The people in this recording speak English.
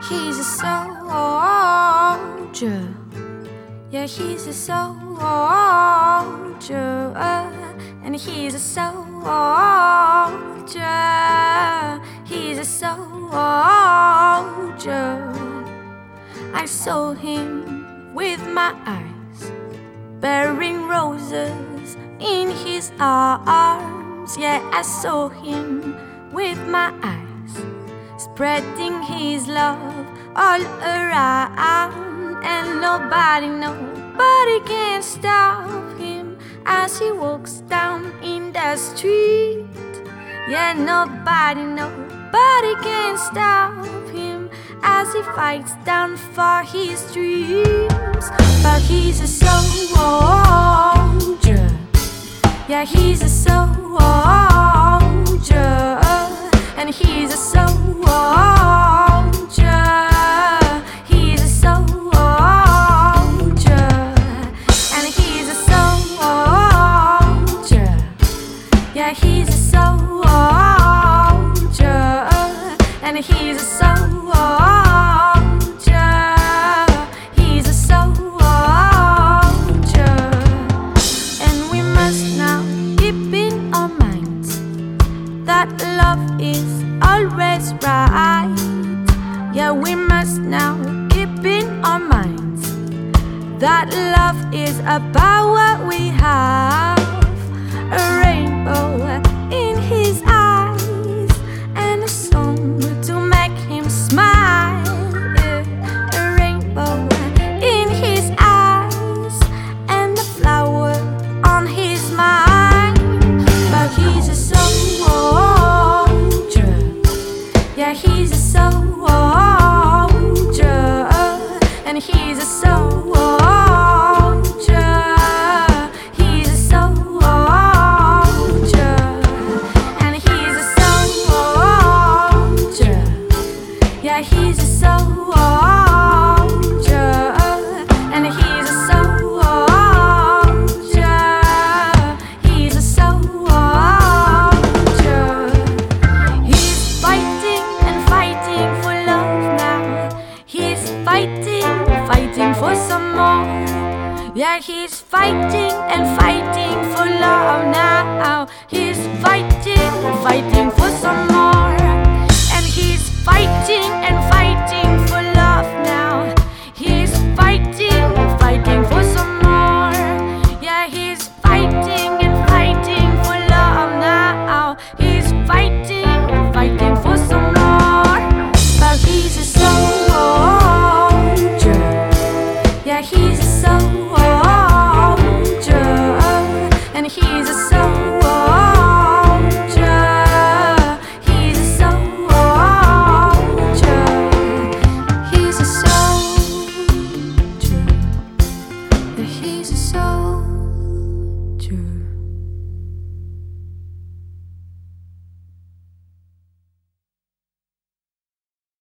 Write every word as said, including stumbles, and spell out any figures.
He's a soldier. Yeah, he's a soldier. And he's a soldier. He's a soldier. I saw him with my eyes, bearing roses in his arms. Yeah, I saw him with my eyes, spreading his love all around. And nobody, nobody can stop him as he walks down in the street. Yeah, nobody, nobody can stop him as he fights down for his dreams. But he's a soldier. Yeah, he's a soldier. And he's a soldier. He's a soldier. And he's a soldier. Yeah, he's a soldier. And he's a soldier. He's a soldier. And we must now keep in our minds that love is always right. Yeah, we must now keep in our minds that love is about what we have. A rainbow in his eyes and a song to make him smile. Yeah, a rainbow in his eyes and a flower on his mind. But he's a soldier. Yeah, he's a soldier. And he's a soldier. He's a soldier. And he's a soldier. Yeah, he's a soldier. And he's a soldier. He's a soldier. He's fighting and fighting for love now. He's fighting, fighting for some more. Yeah, he's fighting and fighting for love now.